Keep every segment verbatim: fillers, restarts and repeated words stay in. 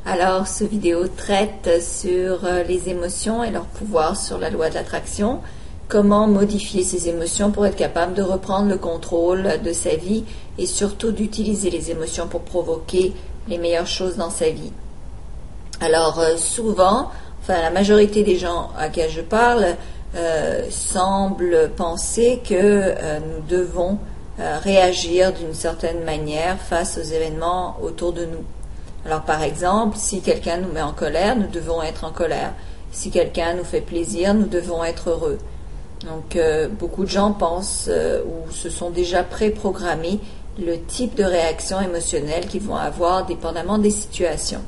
Alors, ce vidéo traite sur les émotions et leur pouvoir sur la loi de l'attraction, comment modifier ces émotions pour être capable de reprendre le contrôle de sa vie et surtout d'utiliser les émotions pour provoquer les meilleures choses dans sa vie. Alors, souvent, enfin la majorité des gens à qui je parle euh, semblent penser que euh, nous devons euh, réagir d'une certaine manière face aux événements autour de nous. Alors par exemple, si quelqu'un nous met en colère, nous devons être en colère. Si quelqu'un nous fait plaisir, nous devons être heureux. Donc euh, beaucoup de gens pensent euh, ou se sont déjà préprogrammés le type de réaction émotionnelle qu'ils vont avoir dépendamment des situations.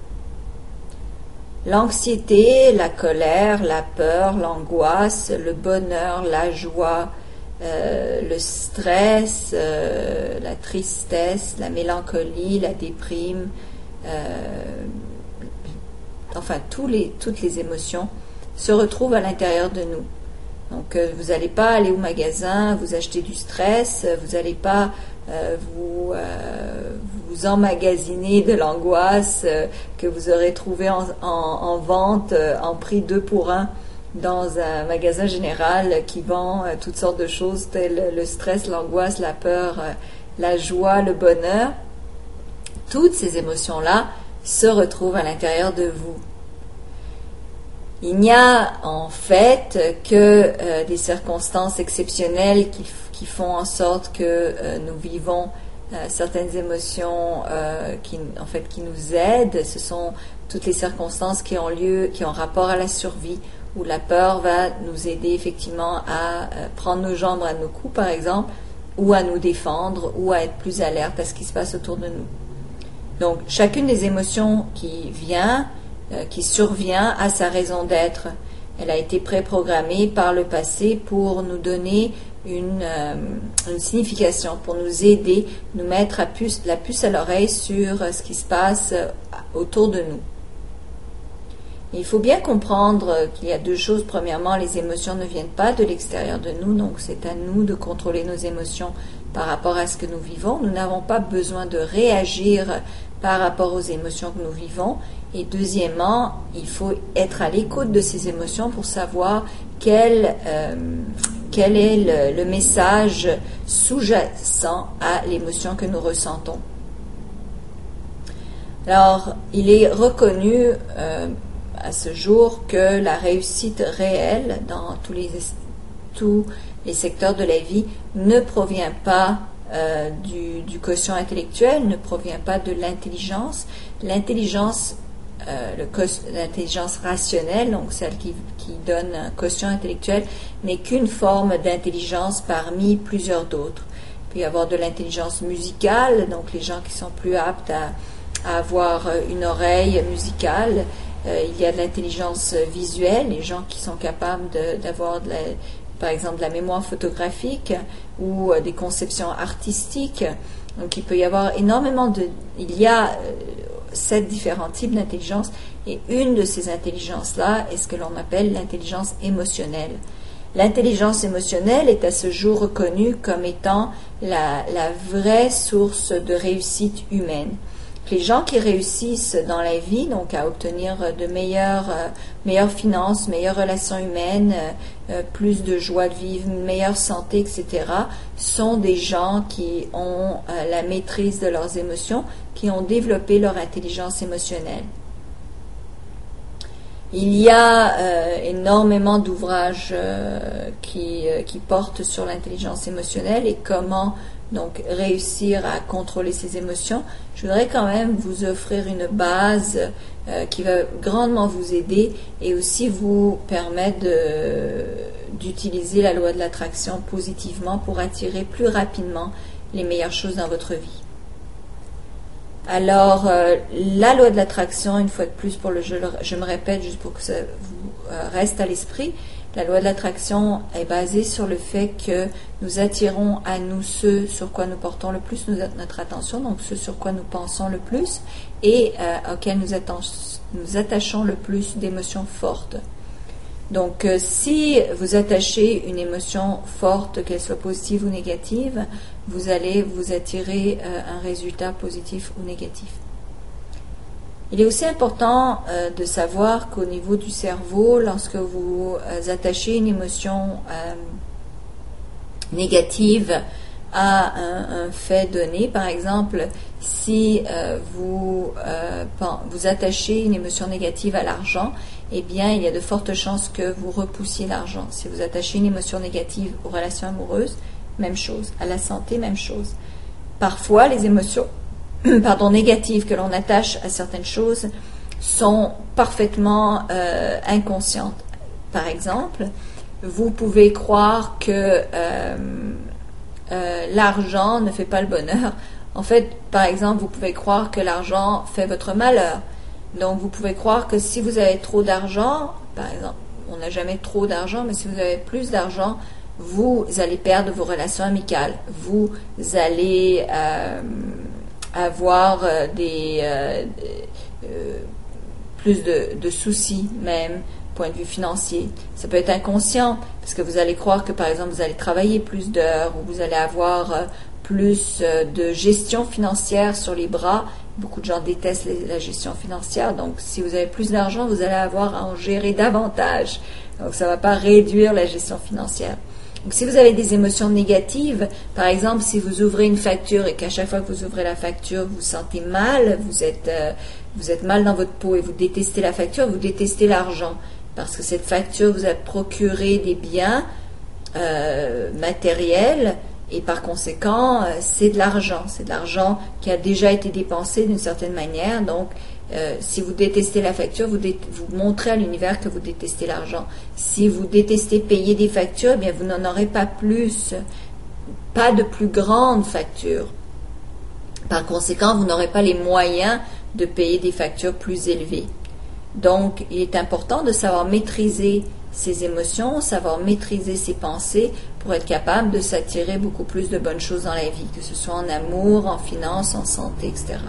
L'anxiété, la colère, la peur, l'angoisse, le bonheur, la joie, euh, le stress, euh, la tristesse, la mélancolie, la déprime, Euh, enfin tous les, toutes les émotions se retrouvent à l'intérieur de nous. Donc euh, vous n'allez pas aller au magasin, vous acheter du stress, vous n'allez pas euh, vous, euh, vous emmagasiner de l'angoisse euh, que vous aurez trouvé en, en, en vente euh, en prix deux pour un dans un magasin général qui vend euh, toutes sortes de choses telles le stress, l'angoisse, la peur, euh, la joie, le bonheur. Toutes ces émotions-là se retrouvent à l'intérieur de vous. Il n'y a en fait que euh, des circonstances exceptionnelles qui, qui font en sorte que euh, nous vivons euh, certaines émotions euh, qui, en fait, qui nous aident. Ce sont toutes les circonstances qui ont lieu, qui ont rapport à la survie, où la peur va nous aider effectivement à euh, prendre nos jambes à nos coups, par exemple, ou à nous défendre, ou à être plus alerte à ce qui se passe autour de nous. Donc, chacune des émotions qui vient, euh, qui survient, a sa raison d'être. Elle a été préprogrammée par le passé pour nous donner une, euh, une signification, pour nous aider, nous mettre à puce, la puce à l'oreille sur ce qui se passe autour de nous. Il faut bien comprendre qu'il y a deux choses. Premièrement, les émotions ne viennent pas de l'extérieur de nous, donc c'est à nous de contrôler nos émotions par rapport à ce que nous vivons. Nous n'avons pas besoin de réagir par rapport aux émotions que nous vivons. Et deuxièmement, il faut être à l'écoute de ces émotions pour savoir quel, euh, quel est le, le message sous-jacent à l'émotion que nous ressentons. Alors, il est reconnu euh, à ce jour que la réussite réelle dans tous les, tous les secteurs de la vie ne provient pas euh, du, du quotient intellectuel, ne provient pas de l'intelligence. L'intelligence, euh, le, l'intelligence rationnelle, donc celle qui, qui donne un quotient intellectuel, n'est qu'une forme d'intelligence parmi plusieurs d'autres. Il peut y avoir de l'intelligence musicale, donc les gens qui sont plus aptes à, à avoir une oreille musicale. Euh, il y a de l'intelligence visuelle, les gens qui sont capables de, d'avoir, de la, par exemple, de la mémoire photographique ou euh, des conceptions artistiques. Donc, il peut y avoir énormément de... Il y a euh, sept différents types d'intelligence et une de ces intelligences-là est ce que l'on appelle l'intelligence émotionnelle. L'intelligence émotionnelle est à ce jour reconnue comme étant la, la vraie source de réussite humaine. Les gens qui réussissent dans la vie, donc à obtenir de meilleures, euh, meilleures finances, meilleures relations humaines, euh, plus de joie de vivre, une meilleure santé, et cetera, sont des gens qui ont euh, la maîtrise de leurs émotions, qui ont développé leur intelligence émotionnelle. Il y a euh, énormément d'ouvrages euh, qui, euh, qui portent sur l'intelligence émotionnelle et comment donc réussir à contrôler ses émotions. Je voudrais quand même vous offrir une base euh, qui va grandement vous aider et aussi vous permettre de, d'utiliser la loi de l'attraction positivement pour attirer plus rapidement les meilleures choses dans votre vie. Alors, euh, la loi de l'attraction, une fois de plus, pour le je, je me répète juste pour que ça vous euh, reste à l'esprit, la loi de l'attraction est basée sur le fait que nous attirons à nous ce sur quoi nous portons le plus notre attention, donc ce sur quoi nous pensons le plus et euh, auquel nous, atten- nous attachons le plus d'émotions fortes. Donc, euh, si vous attachez une émotion forte, qu'elle soit positive ou négative, vous allez vous attirer euh, un résultat positif ou négatif. Il est aussi important euh, de savoir qu'au niveau du cerveau, lorsque vous euh, attachez une émotion euh, négative à un, un fait donné, par exemple, si euh, vous, euh, vous attachez une émotion négative à l'argent, eh bien, il y a de fortes chances que vous repoussiez l'argent. Si vous attachez une émotion négative aux relations amoureuses, même chose. À la santé, même chose. Parfois, les émotions pardon, négatives que l'on attache à certaines choses sont parfaitement euh, inconscientes. Par exemple, vous pouvez croire que euh, euh, l'argent ne fait pas le bonheur. En fait, par exemple, vous pouvez croire que l'argent fait votre malheur. Donc, vous pouvez croire que si vous avez trop d'argent, par exemple, on n'a jamais trop d'argent, mais si vous avez plus d'argent, vous allez perdre vos relations amicales. Vous allez euh, avoir euh, des euh, euh, plus de, de soucis même, point de vue financier. Ça peut être inconscient, parce que vous allez croire que, par exemple, vous allez travailler plus d'heures, ou vous allez avoir euh, plus euh, de gestion financière sur les bras. Beaucoup de gens détestent les, la gestion financière, donc si vous avez plus d'argent, vous allez avoir à en gérer davantage. Donc ça ne va pas réduire la gestion financière. Donc si vous avez des émotions négatives, par exemple, si vous ouvrez une facture et qu'à chaque fois que vous ouvrez la facture, vous vous sentez mal, vous êtes, euh, vous êtes mal dans votre peau et vous détestez la facture, vous détestez l'argent, parce que cette facture vous a procuré des biens euh, matériels, et par conséquent, euh, c'est de l'argent. C'est de l'argent qui a déjà été dépensé d'une certaine manière. Donc, euh, si vous détestez la facture, vous, dé- vous montrez à l'univers que vous détestez l'argent. Si vous détestez payer des factures, eh bien, vous n'en aurez pas plus, pas de plus grandes factures. Par conséquent, vous n'aurez pas les moyens de payer des factures plus élevées. Donc, il est important de savoir maîtriser ses émotions, savoir maîtriser ses pensées pour être capable de s'attirer beaucoup plus de bonnes choses dans la vie, que ce soit en amour, en finance, en santé, et cetera.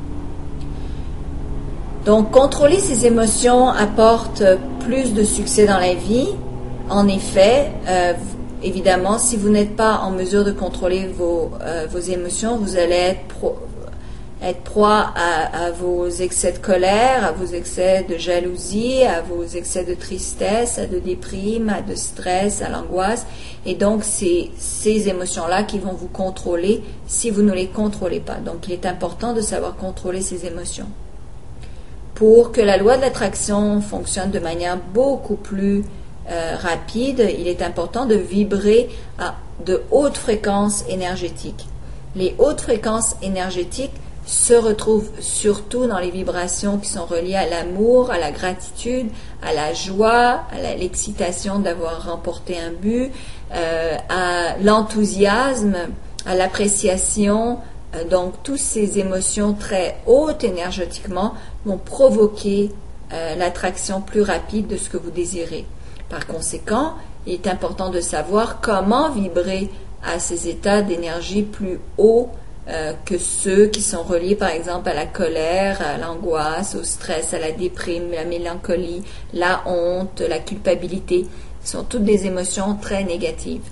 Donc, contrôler ses émotions apporte plus de succès dans la vie. En effet, euh, évidemment, si vous n'êtes pas en mesure de contrôler vos, euh, vos émotions, vous allez être pro- être proie à, à vos excès de colère, à vos excès de jalousie, à vos excès de tristesse, à de déprime, à de stress, à l'angoisse. Et donc, c'est ces émotions-là qui vont vous contrôler si vous ne les contrôlez pas. Donc, il est important de savoir contrôler ces émotions. Pour que la loi de l'attraction fonctionne de manière beaucoup plus euh, rapide, il est important de vibrer à de hautes fréquences énergétiques. Les hautes fréquences énergétiques se retrouvent surtout dans les vibrations qui sont reliées à l'amour, à la gratitude, à la joie, à la, l'excitation d'avoir remporté un but, euh, à l'enthousiasme, à l'appréciation. Euh, donc, toutes ces émotions très hautes énergétiquement vont provoquer euh, l'attraction plus rapide de ce que vous désirez. Par conséquent, il est important de savoir comment vibrer à ces états d'énergie plus hauts Euh, que ceux qui sont reliés par exemple à la colère, à l'angoisse, au stress, à la déprime, la mélancolie, la honte, la culpabilité. Ce sont toutes des émotions très négatives.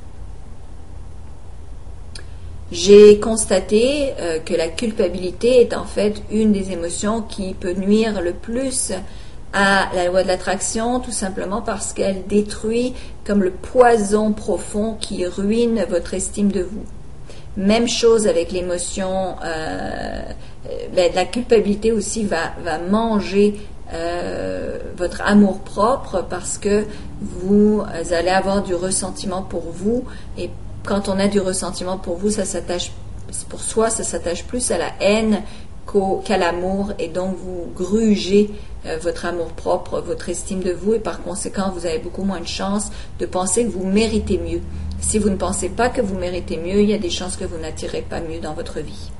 J'ai constaté euh, que la culpabilité est en fait une des émotions qui peut nuire le plus à la loi de l'attraction, tout simplement parce qu'elle détruit comme le poison profond qui ruine votre estime de vous. Même chose avec l'émotion, euh, ben, la culpabilité aussi va, va manger euh, votre amour-propre parce que vous allez avoir du ressentiment pour vous, et quand on a du ressentiment pour vous, ça s'attache, pour soi, ça s'attache plus à la haine qu'au, qu'à l'amour, et donc vous grugez euh, votre amour-propre, votre estime de vous, et par conséquent, vous avez beaucoup moins de chances de penser que vous méritez mieux. Si vous ne pensez pas que vous méritez mieux, il y a des chances que vous n'attirez pas mieux dans votre vie.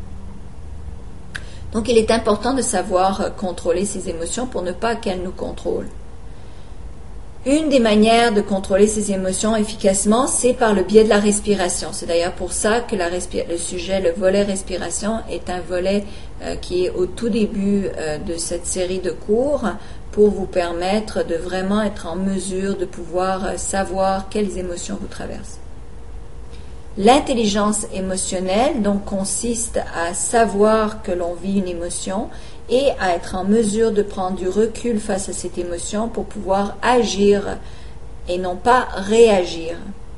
Donc, il est important de savoir contrôler ces émotions pour ne pas qu'elles nous contrôlent. Une des manières de contrôler ces émotions efficacement, c'est par le biais de la respiration. C'est d'ailleurs pour ça que la respi- le sujet, le volet respiration, est un volet euh, qui est au tout début euh, de cette série de cours, pour vous permettre de vraiment être en mesure de pouvoir savoir quelles émotions vous traversent. L'intelligence émotionnelle, donc, consiste à savoir que l'on vit une émotion et à être en mesure de prendre du recul face à cette émotion pour pouvoir agir et non pas réagir.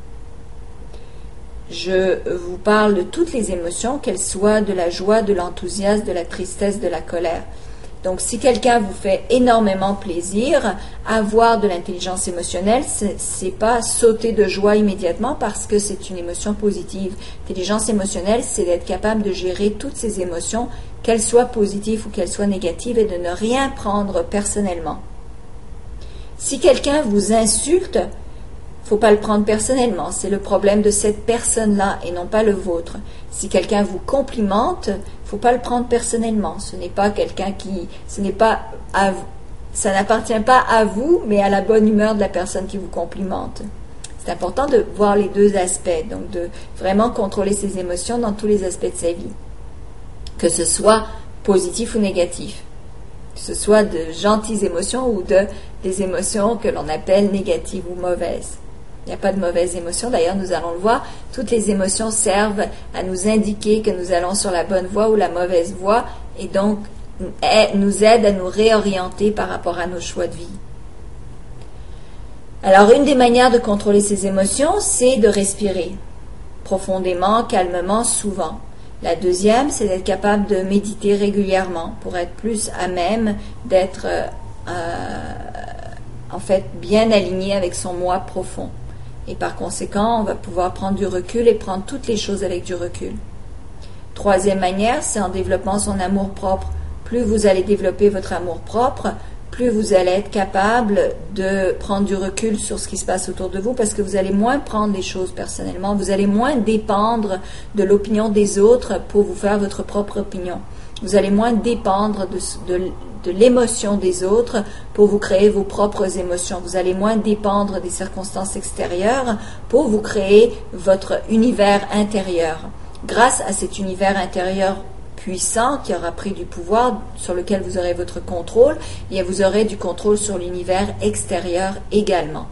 Je vous parle de toutes les émotions, qu'elles soient de la joie, de l'enthousiasme, de la tristesse, de la colère. Donc, si quelqu'un vous fait énormément plaisir, avoir de l'intelligence émotionnelle, c'est pas sauter de joie immédiatement parce que c'est une émotion positive. L'intelligence émotionnelle, c'est d'être capable de gérer toutes ces émotions, qu'elles soient positives ou qu'elles soient négatives, et de ne rien prendre personnellement. Si quelqu'un vous insulte, faut pas le prendre personnellement, c'est le problème de cette personne-là et non pas le vôtre. Si quelqu'un vous complimente, faut pas le prendre personnellement. Ce n'est pas quelqu'un qui, ce n'est pas à vous, ça n'appartient pas à vous, mais à la bonne humeur de la personne qui vous complimente. C'est important de voir les deux aspects, donc de vraiment contrôler ses émotions dans tous les aspects de sa vie, que ce soit positif ou négatif, que ce soit de gentilles émotions ou de des émotions que l'on appelle négatives ou mauvaises. Il n'y a pas de mauvaises émotions. D'ailleurs, nous allons le voir, toutes les émotions servent à nous indiquer que nous allons sur la bonne voie ou la mauvaise voie, et donc nous aident à nous réorienter par rapport à nos choix de vie. Alors, une des manières de contrôler ces émotions, c'est de respirer profondément, calmement, souvent. La deuxième, c'est d'être capable de méditer régulièrement pour être plus à même d'être euh, en fait bien aligné avec son moi profond. Et par conséquent, on va pouvoir prendre du recul et prendre toutes les choses avec du recul. Troisième manière, c'est en développant son amour-propre. Plus vous allez développer votre amour-propre, plus vous allez être capable de prendre du recul sur ce qui se passe autour de vous, parce que vous allez moins prendre des choses personnellement, vous allez moins dépendre de l'opinion des autres pour vous faire votre propre opinion. Vous allez moins dépendre de, de, de l'émotion des autres pour vous créer vos propres émotions. Vous allez moins dépendre des circonstances extérieures pour vous créer votre univers intérieur. Grâce à cet univers intérieur puissant qui aura pris du pouvoir, sur lequel vous aurez votre contrôle, et vous aurez du contrôle sur l'univers extérieur également.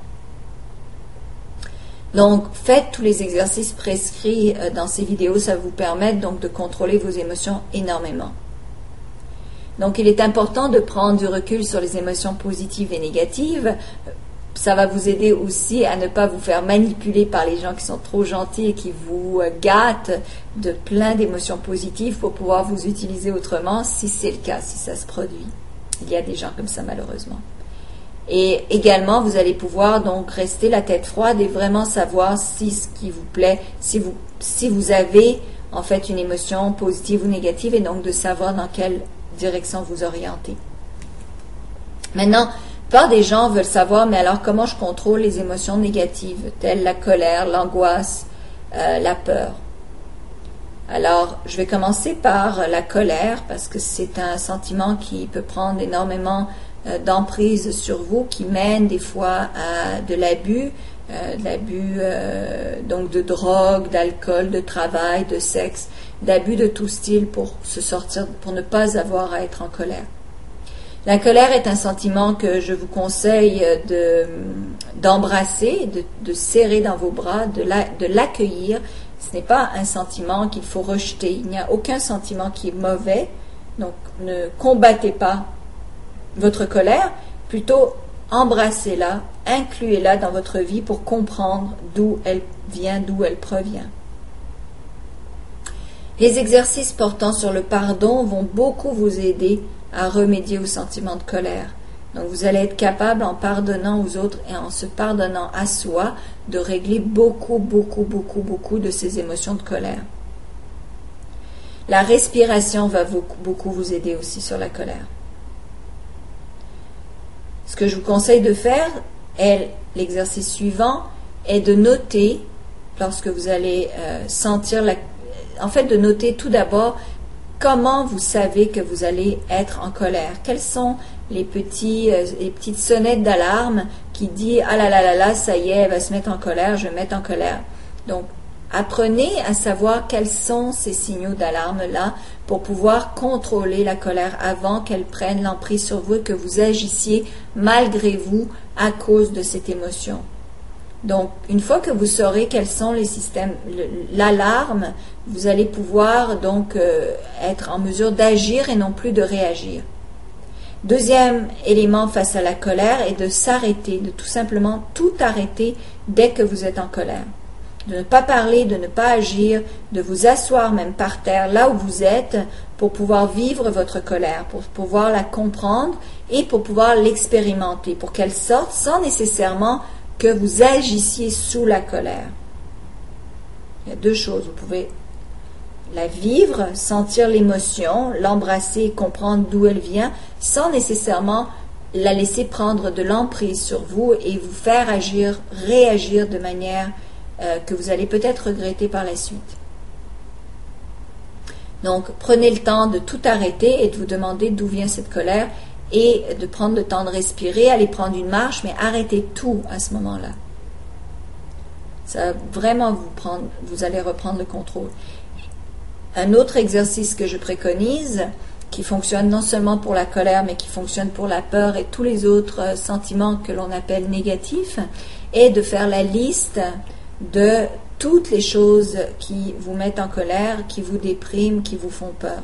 Donc, faites tous les exercices prescrits dans ces vidéos, ça va vous permettre donc de contrôler vos émotions énormément. Donc, il est important de prendre du recul sur les émotions positives et négatives. Ça va vous aider aussi à ne pas vous faire manipuler par les gens qui sont trop gentils et qui vous gâtent de plein d'émotions positives pour pouvoir vous utiliser autrement, si c'est le cas, si ça se produit. Il y a des gens comme ça, malheureusement. Et également, vous allez pouvoir donc rester la tête froide et vraiment savoir si ce qui vous plaît, si vous, si vous avez en fait une émotion positive ou négative, et donc de savoir dans quelle direction vous orienter. Maintenant, la plupart des gens veulent savoir, mais alors comment je contrôle les émotions négatives, telles la colère, l'angoisse, euh, la peur. Alors, je vais commencer par la colère, parce que c'est un sentiment qui peut prendre énormément d'emprise sur vous, qui mène des fois à de l'abus, euh, de l'abus euh, donc de drogue, d'alcool, de travail, de sexe, d'abus de tout style pour se sortir, pour ne pas avoir à être en colère. La colère est un sentiment que je vous conseille de d'embrasser, de, de serrer dans vos bras, de la, de l'accueillir. Ce n'est pas un sentiment qu'il faut rejeter. Il n'y a aucun sentiment qui est mauvais. Donc, ne combattez pas votre colère, plutôt embrassez-la, incluez-la dans votre vie pour comprendre d'où elle vient, d'où elle provient. Les exercices portant sur le pardon vont beaucoup vous aider à remédier au sentiment de colère. Donc vous allez être capable, en pardonnant aux autres et en se pardonnant à soi, de régler beaucoup, beaucoup, beaucoup, beaucoup de ces émotions de colère. La respiration va beaucoup, beaucoup vous aider aussi sur la colère. Ce que je vous conseille de faire, est, l'exercice suivant, est de noter, lorsque vous allez euh, sentir la... En fait, de noter tout d'abord comment vous savez que vous allez être en colère. Quelles sont les, petits, euh, les petites sonnettes d'alarme qui disent « Ah là là là là, ça y est, elle va se mettre en colère, je vais me mettre en colère. » Donc, apprenez à savoir quels sont ces signaux d'alarme-là pour pouvoir contrôler la colère avant qu'elle prenne l'emprise sur vous et que vous agissiez malgré vous à cause de cette émotion. Donc, une fois que vous saurez quels sont les systèmes, l'alarme, vous allez pouvoir donc euh, être en mesure d'agir et non plus de réagir. Deuxième élément face à la colère est de s'arrêter, de tout simplement tout arrêter dès que vous êtes en colère. De ne pas parler, de ne pas agir, de vous asseoir même par terre, là où vous êtes, pour pouvoir vivre votre colère, pour pouvoir la comprendre et pour pouvoir l'expérimenter, pour qu'elle sorte sans nécessairement que vous agissiez sous la colère. Il y a deux choses. Vous pouvez la vivre, sentir l'émotion, l'embrasser, comprendre d'où elle vient, sans nécessairement la laisser prendre de l'emprise sur vous et vous faire agir, réagir de manière euh, que vous allez peut-être regretter par la suite. Donc, prenez le temps de tout arrêter et de vous demander d'où vient cette colère et de prendre le temps de respirer, aller prendre une marche, mais arrêtez tout à ce moment-là. Ça va vraiment vous prendre, vous allez reprendre le contrôle. Un autre exercice que je préconise, qui fonctionne non seulement pour la colère, mais qui fonctionne pour la peur et tous les autres sentiments que l'on appelle négatifs, est de faire la liste de toutes les choses qui vous mettent en colère, qui vous dépriment, qui vous font peur.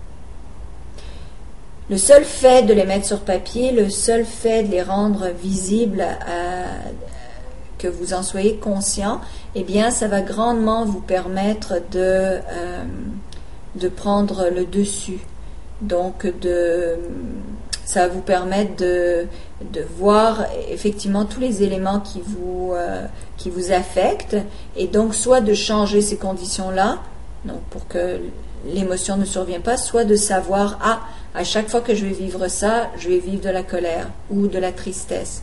Le seul fait de les mettre sur papier, le seul fait de les rendre visibles, à, que vous en soyez conscient, eh bien, ça va grandement vous permettre de, euh, de prendre le dessus. Donc, de, ça va vous permettre de, de voir effectivement tous les éléments qui vous, euh, qui vous affectent, et donc soit de changer ces conditions-là, donc pour que l'émotion ne survienne pas, soit de savoir, ah, à chaque fois que je vais vivre ça, je vais vivre de la colère ou de la tristesse.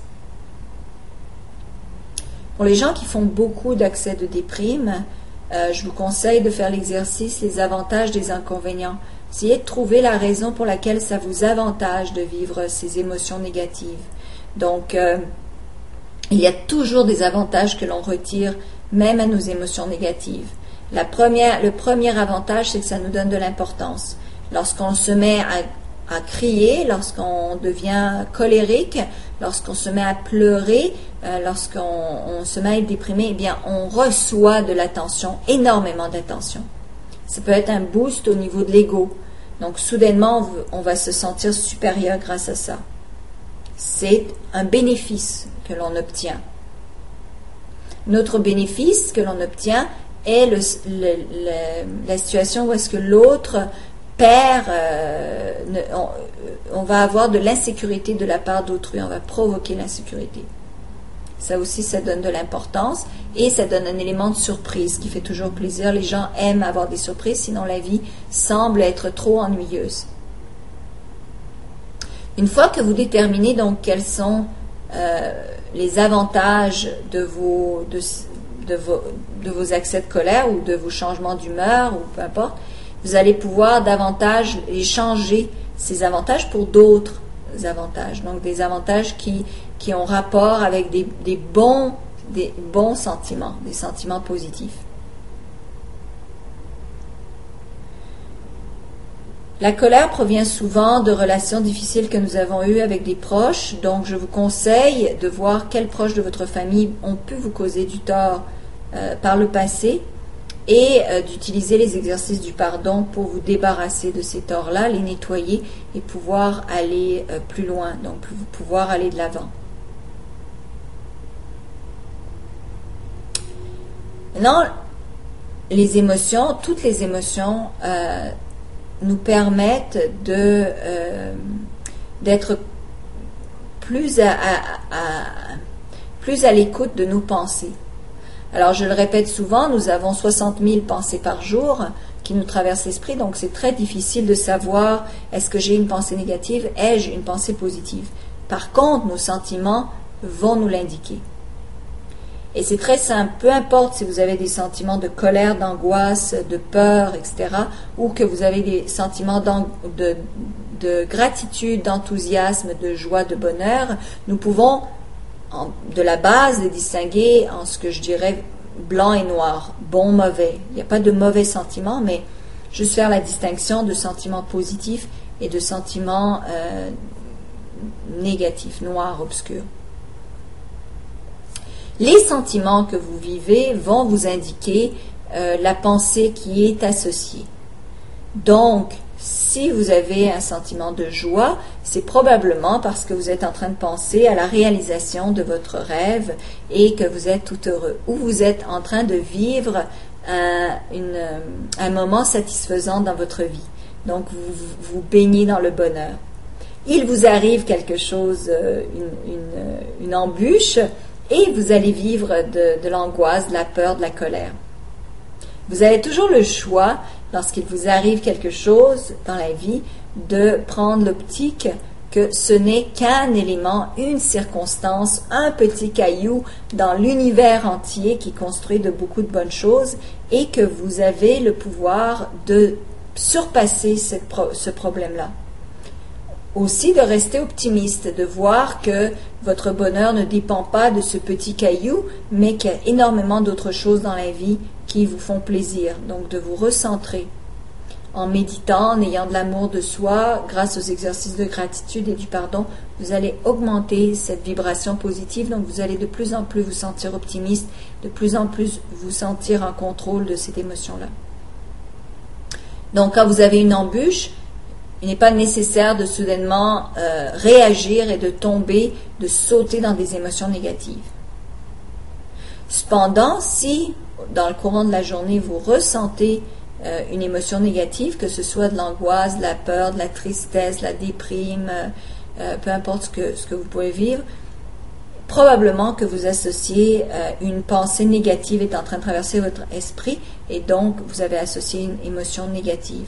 Pour les gens qui font beaucoup d'accès de déprime, euh, je vous conseille de faire l'exercice les avantages des inconvénients. Essayez de trouver la raison pour laquelle ça vous avantage de vivre ces émotions négatives. Donc, euh, il y a toujours des avantages que l'on retire, même à nos émotions négatives. La première, le premier avantage, c'est que ça nous donne de l'importance. Lorsqu'on se met à, à crier, lorsqu'on devient colérique, lorsqu'on se met à pleurer, euh, lorsqu'on on se met à être déprimé, eh bien, on reçoit de l'attention, énormément d'attention. Ça peut être un boost au niveau de l'ego. Donc, soudainement, on va se sentir supérieur grâce à ça. C'est un bénéfice que l'on obtient. Notre bénéfice que l'on obtient est le, le, le, la situation où est-ce que l'autre perd, euh, ne, on, on va avoir de l'insécurité de la part d'autrui, on va provoquer l'insécurité. Ça aussi, ça donne de l'importance et ça donne un élément de surprise qui fait toujours plaisir. Les gens aiment avoir des surprises, sinon la vie semble être trop ennuyeuse. Une fois que vous déterminez donc quels sont euh, les avantages de vos, de, de, vos, de vos accès de colère ou de vos changements d'humeur ou peu importe, vous allez pouvoir davantage échanger ces avantages pour d'autres avantages. Donc des avantages qui, qui ont rapport avec des, des, bons, des bons sentiments, des sentiments positifs. La colère provient souvent de relations difficiles que nous avons eues avec des proches, donc je vous conseille de voir quels proches de votre famille ont pu vous causer du tort euh, par le passé et euh, d'utiliser les exercices du pardon pour vous débarrasser de ces torts-là, les nettoyer et pouvoir aller euh, plus loin, donc pouvoir aller de l'avant. Maintenant, les émotions, toutes les émotions euh, nous permettent de euh, d'être plus à, à, à, plus à l'écoute de nos pensées. Alors, je le répète souvent, nous avons soixante mille pensées par jour qui nous traversent l'esprit, donc c'est très difficile de savoir est-ce que j'ai une pensée négative, ai-je une pensée positive. Par contre, nos sentiments vont nous l'indiquer. Et c'est très simple, peu importe si vous avez des sentiments de colère, d'angoisse, de peur, et cetera, ou que vous avez des sentiments de, de gratitude, d'enthousiasme, de joie, de bonheur, nous pouvons en, de la base les distinguer en ce que je dirais blanc et noir, bon, mauvais. Il n'y a pas de mauvais sentiments, mais juste faire la distinction de sentiments positifs et de sentiments euh, négatifs, noirs, obscurs. Les sentiments que vous vivez vont vous indiquer euh, la pensée qui est associée. Donc, si vous avez un sentiment de joie, c'est probablement parce que vous êtes en train de penser à la réalisation de votre rêve et que vous êtes tout heureux. Ou vous êtes en train de vivre un, une, un moment satisfaisant dans votre vie. Donc, vous vous baignez dans le bonheur. Il vous arrive quelque chose, une, une, une embûche, et vous allez vivre de, de l'angoisse, de la peur, de la colère. Vous avez toujours le choix, lorsqu'il vous arrive quelque chose dans la vie, de prendre l'optique que ce n'est qu'un élément, une circonstance, un petit caillou dans l'univers entier qui construit de beaucoup de bonnes choses et que vous avez le pouvoir de surpasser cette pro- ce problème-là. Aussi de rester optimiste, de voir que votre bonheur ne dépend pas de ce petit caillou, mais qu'il y a énormément d'autres choses dans la vie qui vous font plaisir. Donc de vous recentrer en méditant, en ayant de l'amour de soi, grâce aux exercices de gratitude et du pardon, vous allez augmenter cette vibration positive. Donc vous allez de plus en plus vous sentir optimiste, de plus en plus vous sentir en contrôle de cette émotion-là. Donc quand vous avez une embûche, il n'est pas nécessaire de soudainement euh, réagir et de tomber, de sauter dans des émotions négatives. Cependant, si dans le courant de la journée, vous ressentez euh, une émotion négative, que ce soit de l'angoisse, de la peur, de la tristesse, de la déprime, euh, peu importe ce que, ce que vous pouvez vivre, probablement que vous associez euh, une pensée négative est en train de traverser votre esprit et donc vous avez associé une émotion négative.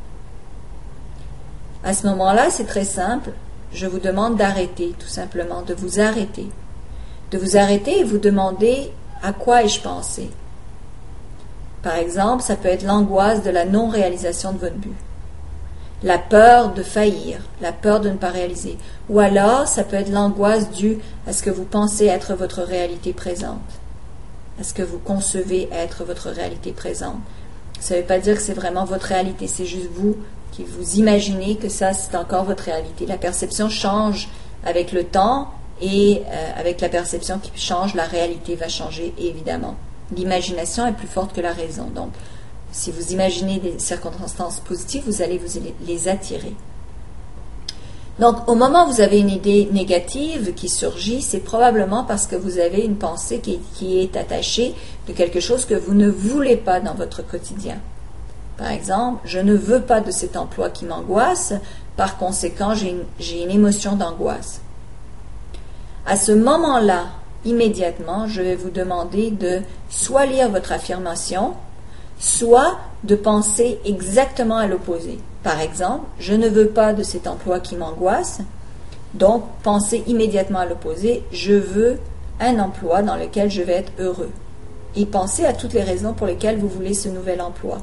À ce moment-là, c'est très simple. Je vous demande d'arrêter, tout simplement, de vous arrêter. De vous arrêter et vous demander à quoi ai-je pensé. Par exemple, ça peut être l'angoisse de la non-réalisation de votre but. La peur de faillir, la peur de ne pas réaliser. Ou alors, ça peut être l'angoisse due à ce que vous pensez être votre réalité présente. À ce que vous concevez être votre réalité présente. Ça ne veut pas dire que c'est vraiment votre réalité, c'est juste vous qui vous imaginez que ça, c'est encore votre réalité. La perception change avec le temps et euh, avec la perception qui change, la réalité va changer, évidemment. L'imagination est plus forte que la raison. Donc, si vous imaginez des circonstances positives, vous allez vous les attirer. Donc, au moment où vous avez une idée négative qui surgit, c'est probablement parce que vous avez une pensée qui, qui est attachée de quelque chose que vous ne voulez pas dans votre quotidien. Par exemple, je ne veux pas de cet emploi qui m'angoisse, par conséquent, j'ai une, j'ai une émotion d'angoisse. À ce moment-là, immédiatement, je vais vous demander de soit lire votre affirmation, soit de penser exactement à l'opposé. Par exemple, je ne veux pas de cet emploi qui m'angoisse, donc pensez immédiatement à l'opposé, je veux un emploi dans lequel je vais être heureux. Et pensez à toutes les raisons pour lesquelles vous voulez ce nouvel emploi.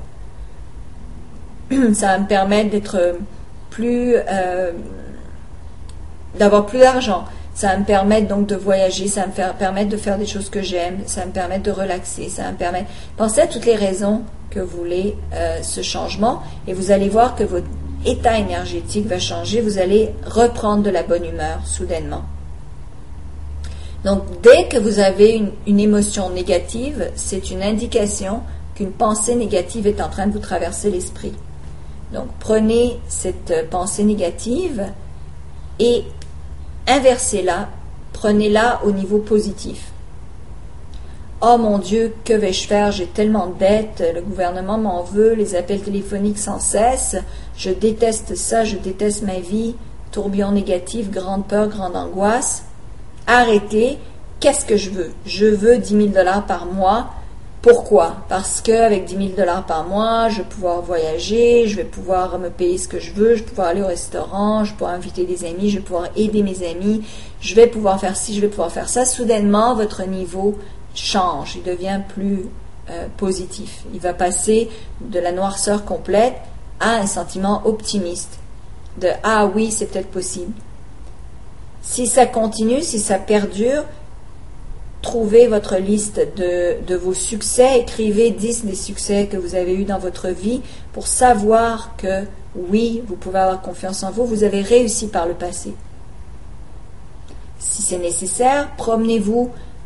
Ça va me permettre d'être plus, euh, d'avoir plus d'argent. Ça va me permettre donc de voyager, ça va me faire, permettre de faire des choses que j'aime, ça va me permettre de relaxer, ça va me permettre... Pensez à toutes les raisons que vous voulez euh, ce changement et vous allez voir que votre état énergétique va changer, vous allez reprendre de la bonne humeur soudainement. Donc, dès que vous avez une, une émotion négative, c'est une indication qu'une pensée négative est en train de vous traverser l'esprit. Donc, prenez cette pensée négative et inversez-la, prenez-la au niveau positif. Oh mon Dieu, que vais-je faire? J'ai tellement de dettes, le gouvernement m'en veut, les appels téléphoniques sans cesse, je déteste ça, je déteste ma vie, tourbillon négatif, grande peur, grande angoisse. Arrêtez, qu'est-ce que je veux? Je veux dix mille dollars par mois. Pourquoi? Parce qu'avec dix mille dollars par mois, je vais pouvoir voyager, je vais pouvoir me payer ce que je veux, je vais pouvoir aller au restaurant, je vais pouvoir inviter des amis, je vais pouvoir aider mes amis, je vais pouvoir faire ci, je vais pouvoir faire ça. Soudainement, votre niveau change, il devient plus euh, positif. Il va passer de la noirceur complète à un sentiment optimiste, de « Ah oui, c'est peut-être possible ». Si ça continue, si ça perdure, trouvez votre liste de, de vos succès, écrivez dix des succès que vous avez eus dans votre vie pour savoir que oui, vous pouvez avoir confiance en vous, vous avez réussi par le passé. Si c'est nécessaire, promenez-vous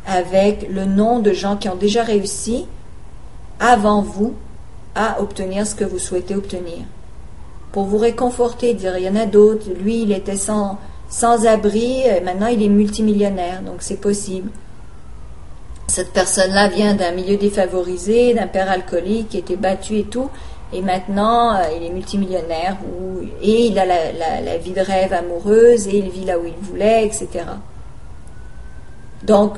avec le nom de gens qui ont déjà réussi avant vous à obtenir ce que vous souhaitez obtenir. Pour vous réconforter, dire il y en a d'autres, lui il était sans, sans abri, maintenant il est multimillionnaire, donc c'est possible. Cette personne-là vient d'un milieu défavorisé, d'un père alcoolique qui était battu et tout, et maintenant euh, il est multimillionnaire, ou, et il a la, la, la vie de rêve amoureuse, et il vit là où il voulait, et cetera. Donc,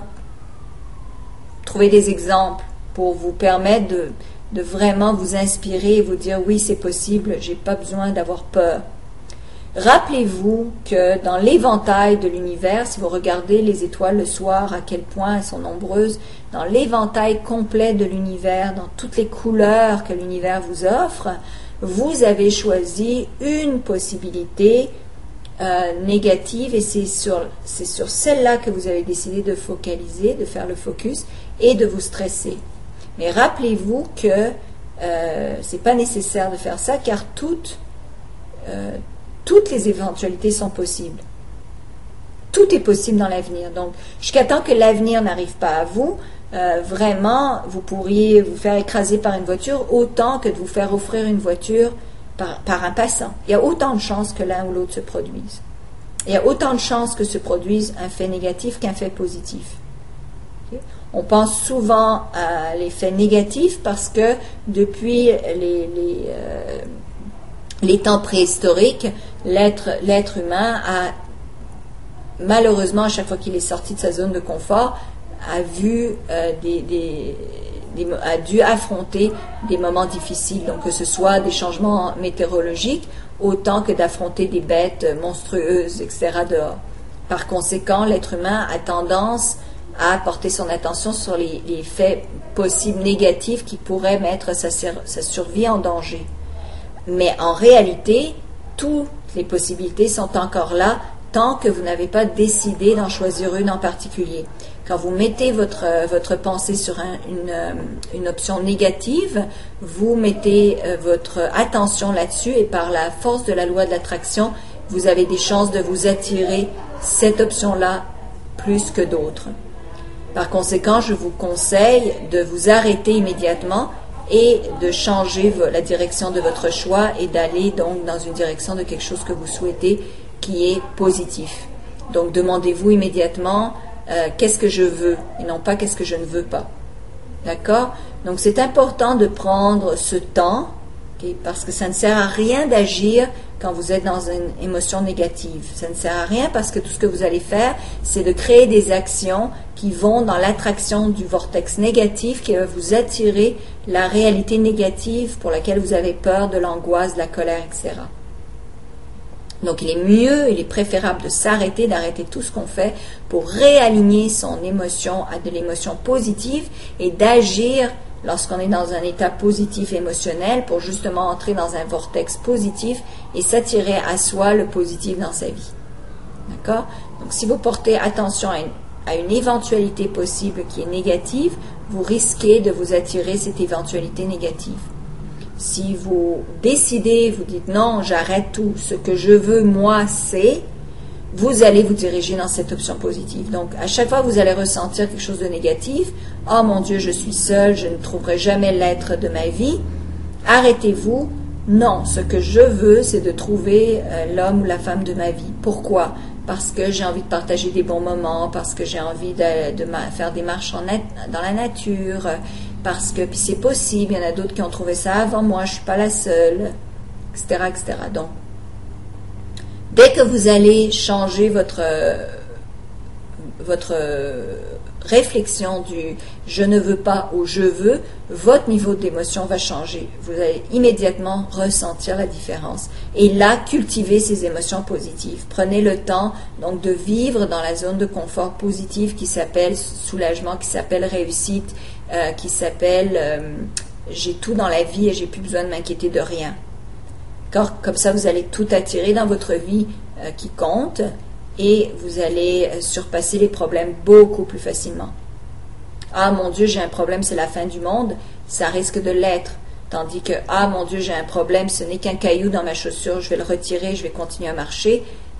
trouvez des exemples pour vous permettre de, de vraiment vous inspirer et vous dire oui c'est possible, j'ai pas besoin d'avoir peur. Rappelez-vous que dans l'éventail de l'univers, si vous regardez les étoiles le soir, à quel point elles sont nombreuses, dans l'éventail complet de l'univers, dans toutes les couleurs que l'univers vous offre, vous avez choisi une possibilité euh, négative et c'est sur, c'est sur celle-là que vous avez décidé de focaliser, de faire le focus et de vous stresser. Mais rappelez-vous que euh, c'est pas nécessaire de faire ça car toutes euh, Toutes les éventualités sont possibles. Tout est possible dans l'avenir. Donc, jusqu'à temps que l'avenir n'arrive pas à vous, euh, vraiment, vous pourriez vous faire écraser par une voiture autant que de vous faire offrir une voiture par, par un passant. Il y a autant de chances que l'un ou l'autre se produise. Il y a autant de chances que se produise un fait négatif qu'un fait positif. Okay? On pense souvent à l'effet négatif parce que depuis les... les euh, les temps préhistoriques, l'être, l'être humain a, malheureusement, à chaque fois qu'il est sorti de sa zone de confort, a vu euh, des, des, des, a dû affronter des moments difficiles, donc que ce soit des changements météorologiques, autant que d'affronter des bêtes monstrueuses, et cetera dehors. Par conséquent, l'être humain a tendance à porter son attention sur les, les faits possibles négatifs qui pourraient mettre sa, sa survie en danger. Mais en réalité, toutes les possibilités sont encore là tant que vous n'avez pas décidé d'en choisir une en particulier. Quand vous mettez votre, votre pensée sur un, une, une option négative, vous mettez votre attention là-dessus et par la force de la loi de l'attraction, vous avez des chances de vous attirer cette option-là plus que d'autres. Par conséquent, je vous conseille de vous arrêter immédiatement et de changer la direction de votre choix et d'aller donc dans une direction de quelque chose que vous souhaitez qui est positif. Donc demandez-vous immédiatement euh, qu'est-ce que je veux et non pas qu'est-ce que je ne veux pas. D'accord? Donc c'est important de prendre ce temps, okay, parce que ça ne sert à rien d'agir quand vous êtes dans une émotion négative. Ça ne sert à rien parce que tout ce que vous allez faire, c'est de créer des actions qui vont dans l'attraction du vortex négatif qui va vous attirer la réalité négative pour laquelle vous avez peur, de l'angoisse, de la colère, et cetera. Donc il est mieux, il est préférable de s'arrêter, d'arrêter tout ce qu'on fait pour réaligner son émotion à de l'émotion positive et d'agir lorsqu'on est dans un état positif émotionnel pour justement entrer dans un vortex positif et s'attirer à soi le positif dans sa vie. D'accord? Donc si vous portez attention à une, à une éventualité possible qui est négative, vous risquez de vous attirer cette éventualité négative. Si vous décidez, vous dites non, j'arrête tout, ce que je veux moi c'est, vous allez vous diriger dans cette option positive. Donc, à chaque fois que vous allez ressentir quelque chose de négatif, « Oh mon Dieu, je suis seule, je ne trouverai jamais l'être de ma vie », arrêtez-vous. Non, ce que je veux, c'est de trouver euh, l'homme ou la femme de ma vie. Pourquoi? Parce que j'ai envie de partager des bons moments, parce que j'ai envie de, de ma, faire des marches en nat, dans la nature, parce que, puis c'est possible, il y en a d'autres qui ont trouvé ça avant moi, je ne suis pas la seule, et cetera, et cetera. Donc, dès que vous allez changer votre, votre réflexion du « je ne veux pas » au « je veux », votre niveau d'émotion va changer. Vous allez immédiatement ressentir la différence. Et là, cultivez ces émotions positives. Prenez le temps donc de vivre dans la zone de confort positive qui s'appelle soulagement, qui s'appelle réussite, euh, qui s'appelle euh, « j'ai tout dans la vie et j'ai plus besoin de m'inquiéter de rien ». Comme ça, vous allez tout attirer dans votre vie euh, qui compte et vous allez euh, surpasser les problèmes beaucoup plus facilement. Ah mon Dieu, j'ai un problème, c'est la fin du monde, ça risque de l'être. Tandis que, ah mon Dieu, j'ai un problème, ce n'est qu'un caillou dans ma chaussure, je vais le retirer, je vais continuer à marcher,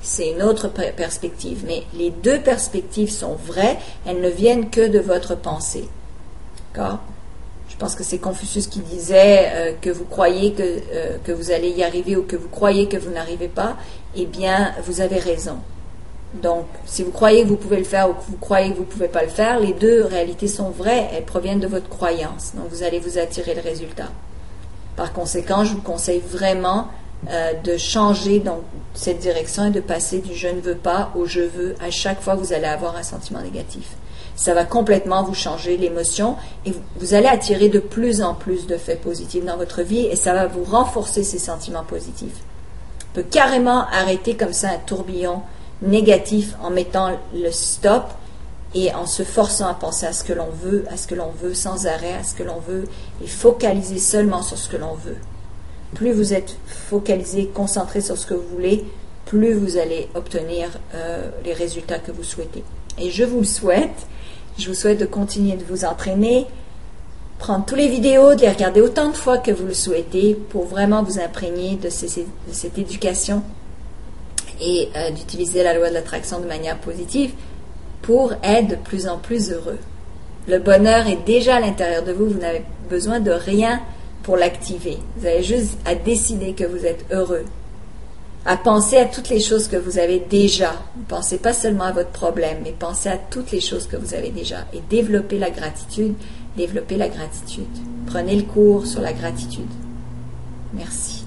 c'est une autre perspective. Mais les deux perspectives sont vraies, elles ne viennent que de votre pensée. D'accord? Je pense que c'est Confucius qui disait euh, que vous croyez que, euh, que vous allez y arriver ou que vous croyez que vous n'arrivez pas, eh bien, vous avez raison. Donc, si vous croyez que vous pouvez le faire ou que vous croyez que vous ne pouvez pas le faire, les deux réalités sont vraies, elles proviennent de votre croyance. Donc, vous allez vous attirer le résultat. Par conséquent, je vous conseille vraiment euh, de changer donc, cette direction et de passer du « je ne veux pas » au « je veux » à chaque fois que vous allez avoir un sentiment négatif. Ça va complètement vous changer l'émotion et vous, vous allez attirer de plus en plus de faits positifs dans votre vie et ça va vous renforcer ces sentiments positifs. On peut carrément arrêter comme ça un tourbillon négatif en mettant le stop et en se forçant à penser à ce que l'on veut, à ce que l'on veut sans arrêt, à ce que l'on veut et focaliser seulement sur ce que l'on veut. Plus vous êtes focalisé, concentré sur ce que vous voulez, plus vous allez obtenir euh, les résultats que vous souhaitez. Et je vous le souhaite. Je vous souhaite de continuer de vous entraîner, prendre toutes les vidéos, de les regarder autant de fois que vous le souhaitez pour vraiment vous imprégner de, ces, de cette éducation et euh, d'utiliser la loi de l'attraction de manière positive pour être de plus en plus heureux. Le bonheur est déjà à l'intérieur de vous, vous n'avez besoin de rien pour l'activer. Vous avez juste à décider que vous êtes heureux, à penser à toutes les choses que vous avez déjà. Ne pensez pas seulement à votre problème, mais pensez à toutes les choses que vous avez déjà et développez la gratitude, développez la gratitude. Prenez le cours sur la gratitude. Merci.